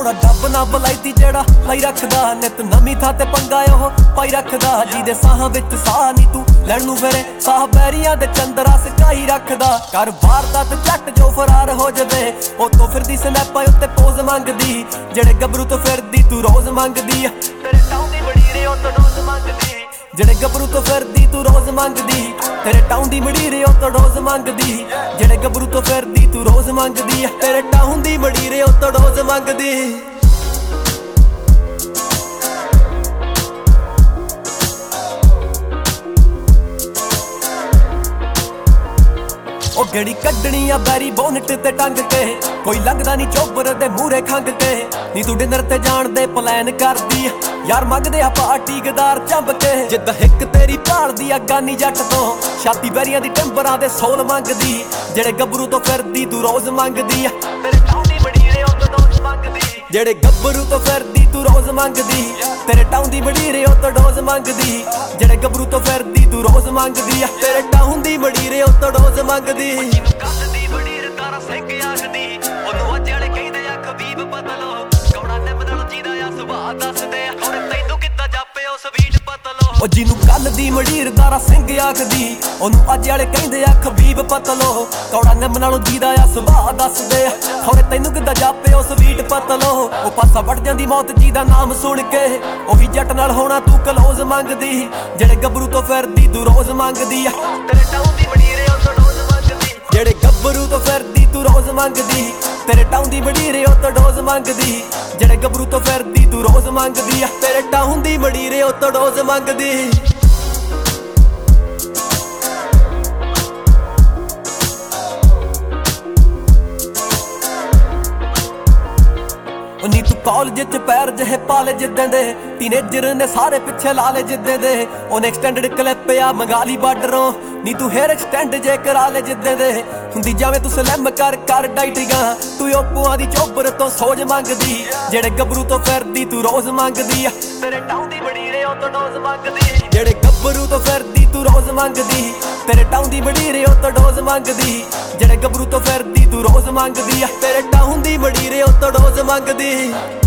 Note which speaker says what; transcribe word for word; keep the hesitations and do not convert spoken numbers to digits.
Speaker 1: ਸੋਹਣਾ ਡੱਬ ਨਾ ਬਲਾਈਤੀ ਜਿਹੜਾ ਲਾਈ ਰੱਖਦਾ ਨਿਤ ਨਵੀਂ ਥਾਂ ਤੇ ਪੰਗਾ ਉਹ ਪਾਈ ਰੱਖਦਾ ਜਿਹਦੇ ਸਾਹਾਂ ਵਿੱਚ ਸਾਹ ਨੀ ਤੂੰ ਲੈਣ ਨੂੰ ਫਿਰੇ ਸਾਹ ਬੈਰੀਆਂ ਦੇ ਚੰਦਰਾ ਸਕਾਈ ਰੱਖਦਾ ਕਰ ਵਾਰਦਾਤ ਝੱਟ ਜੋ ਫਰਾਰ ਹੋ ਜਾਵੇ ਉਹ ਤੋਂ ਫਿਰਦੀ ਸਨੈਪਾਂ ਉੱਤੇ ਪੋਜ਼ ਮੰਗਦੀ ਜਿਹੜੇ ਗੱਭਰੂ ਤੋਂ ਫਿਰਦੀ ਤੂੰ ਰੋਜ਼ ਮੰਗਦੀ ਤੇਰੇ ਟਾਉਂ ਦੀ ਬੜੀ ਰੇ ਉਹ ਤੋਂ ਡੋਜ਼ ਮੰਗਦੀ ਜਿਹੜੇ ਗੱਭਰੂ ਤੋਂ ਫਿਰਦੀ ਤੂੰ ਰੋਜ਼ ਮੰਗਦੀ ਤੇਰੇ ਟਾਉਂ ਦੀ ਬੜੀ ਰੇ ਉਹ ਤੋਂ ਡੋਜ਼ ਮੰਗਦੀ ਜਿਹੜੇ ਗੱਭਰੂ ਤੋਂ ਫਿਰਦੀ ਤੂੰ ਰੋਜ਼ ਮੰਗਦੀ ਤੇਰੇ ਟਾਉਂ ਦੀ ਬੜੀ ਰੇ ਉਹ ਤੋਂ ਡੋਜ਼ ਮੰਗਦੀ ਉਹ ਗੜੀ ਕੱਢਣੀ ਆ ਬੈਰੀ ਬੋਨਟ ਤੇ ਟੰਗ ਕੇ ਕੋਈ ਲੰਘਦਾ ਨਹੀਂ ਚੋਬਰ ਦੇ ਮੂਹਰੇ ਖੰਗ ਕੇ ਨੀ ਤੂੰ ਡਿਨਰ ਤੇ ਜਾਣ ਦੇ ਪਲਾਨ ਕਰਦੀ ਯਾਰ ਮੰਗਦੇ ਆ ਪਾਰਟੀ ਗਦਾਰ ਚੰਬ ਕੇ ਜਿੱਦਾਂ ਇੱਕ ਤੇਰੀ ਭਾਲਦੀ ਆ ਗਾਨੀ ਜੱਟ ਤੋਂ ਛਾਤੀ ਬੈਰੀਆਂ ਦੀ ਟੰਬਰਾਂ ਦੇ ਸੋਲ ਮੰਗਦੀ ਜਿਹੜੇ ਗੱਭਰੂ ਤੋਂ ਫਿਰਦੀ ਤੂੰ ਰੋਜ਼ ਮੰਗਦੀ ਤੇਰੇ ਟਾਉਂ ਦੀ ਬੜੀ ਰੇ ਉਹ ਤੋਂ ਡੋਜ਼ ਮੰਗਦੀ ਜਿਹੜੇ ਗੱਭਰੂ ਤੋਂ ਫਿਰਦੀ ਤੂੰ ਰੋਜ਼ ਮੰਗਦੀ ਤੇਰੇ ਟਾਉਂ ਦੀ ਬੜੀ ਰੇ ਉਹ ਤੋਂ ਡੋਜ਼ ਮੰਗਦੀ ਜਿਹੜੇ ਗੱਭਰੂ ਤੋਂ ਫਿਰਦੀ ਤੂੰ ਰੋਜ਼ ਮੰਗਦੀ ਤੇਰੇ ਟਾਉਂ ਦੀ ਬੜੀ ਰੇ ਉਹ ਤੋਂ ਡੋਜ਼ ਮੰਗਦੀ ਜਿਹਨੂੰ ਕੱਲ ਦੀ ਬੜੀ ਰੇ ਤਾਰਾ ਸਿੰਘ ਆਖਦੀ ਉਹਨੂੰ ਅੱਜ ਵਾਲੇ ਕਹਿੰਦੇ ਆ ਖਬੀਬ ਬਦਲੋ ਕੌੜਾ ਨਿੰਮ ਨਾਲ ਜੀਦਾ ਆ ਸੁਭਾਅ ਦੱਸਦੇ ਆ ਔਰ ਤੈਨੂੰ ਕਿੱਦਾਂ ਜਾਪੇ ਉਹ ਸਵੀਟ ਪਤਲੋ ਉਹ ਜਿਹਨੂੰ ਕੱਲ ਦੀ ਮੜੀਰ ਦਾਰਾ ਸਿੰਘ ਆਖਦੀ ਉਹਨੂੰ ਅੱਜ ਵਾਲੇ ਕਹਿੰਦੇ ਆ ਖਬੀਬ ਪਤਲੋ ਕੌੜਾ ਨਿੰਮ ਨਾਲੋਂ ਜੀਦਾ ਆ ਸੁਭਾਅ ਦੱਸਦੇ ਆ ਔਰ ਤੈਨੂੰ ਕਿੱਦਾਂ ਜਾਪੇ ਉਹ ਸਵੀਟ ਪਤਲੋ ਉਹ ਪਾਸਾ ਵੜ ਜਾਂਦੀ ਮੌਤ ਜੀ ਦਾ ਨਾਮ ਸੁਣ ਕੇ ਉਹੀ ਜੱਟ ਨਾਲ ਹੋਣਾ ਤੂੰ ਕਲੋਜ਼ ਮੰਗਦੀ ਜਿਹੜੇ ਗੱਭਰੂ ਤੋਂ ਫਿਰਦੀ ਤੂੰ ਰੋਜ਼ ਮੰਗਦੀ ਤੇਰੇ ਟਾਉਂ ਦੀ ਬੜੀ ਰੇ ਉਹ ਤੋਂ ਡੋਜ਼ ਮੰਗਦੀ ਜਿਹੜੇ ਗੱਭਰੂ ਤੋਂ ਫਿਰਦੀ ਤੂੰ ਰੋਜ਼ ਮੰਗਦੀ ਤੇਰੇ ਟਾਉਂ ਦੀ ਬੜੀ ਰੇ ਉਹ ਤੋਂ ਡੋਜ਼ ਮੰਗਦੀ ਜਿਹੜੇ ਗੱਭਰੂ ਤੋਂ ਫਿਰਦੀ ਤੂੰ ਰੋਜ਼ ਮੰਗਦੀ ਤੇਰੇ ਟਾਉਂ ਦੀ ਬੜੀ ਰੇ ਉਹ ਤੋਂ ਡੋਜ਼ ਮੰਗਦੀ ਨੀ ਤੂੰ ਕਾਲਜ ਚ ਪੈਰ ਜਿਹੇ ਪਾਲੇ ਜਿੱਦਾਂ ਦੇ ਟੀਨੇਜਰ ਨੇ ਸਾਰੇ ਪਿੱਛੇ ਲਾ ਲੈ ਜਿੱਦਾਂ ਦੇ ਉਹਨੇ ਐਕਸਟੈਂਡਡ ਕਲਿੱਪ ਆ ਮੰਗਾਲੀ ਬਾਰਡਰੋਂ ਨੀ ਤੂੰ ਹੇਅਰ ਐਕਸਟੈਂਡ ਜੇ ਕਰਾ ਲੈ ਜਿੱਦਾਂ ਦੇ ਹੁੰਦੀ ਜਾਵੇਂ ਤੂੰ ਸਲੈਮ ਕਰ ਕਰ ਡਾਈਟੀਆਂ ਤੂੰ ਓਪੋਆਂ ਦੀ ਚੋਬਰ ਤੋਂ ਸੋਜ ਮੰਗਦੀ ਜਿਹੜੇ ਗੱਭਰੂ ਤੋਂ ਫਿਰਦੀ ਤੂੰ ਰੋਜ਼ ਮੰਗਦੀ ਤੇਰੇ ਟਾਉਂ ਦੀ ਬੜੀ ਰੇ ਉਹ ਤੋਂ ਡੋਜ਼ ਮੰਗਦੀ ਜਿਹੜੇ ਗੱਭਰੂ ਤੋਂ ਫਿਰਦੀ ਤੂੰ ਰੋਜ਼ ਮੰਗਦੀ ਤੇਰੇ ਟਾਉਂ ਦੀ ਬੜੀ ਰੇ ਉਹ ਤੋਂ ਡੋਜ਼ ਮੰਗਦੀ ਜਿਹੜੇ ਗੱਭਰੂ ਤੋਂ ਫਿਰਦੀ ਤੂੰ ਰੋਜ਼ ਮੰਗਦੀ ਤੇਰੇ ਟਾਉਂ ਦੀ ਬੜੀ ਰੇ ਉਹ ਤੋਂ ਡੋਜ਼ ਮੰਗਦੀ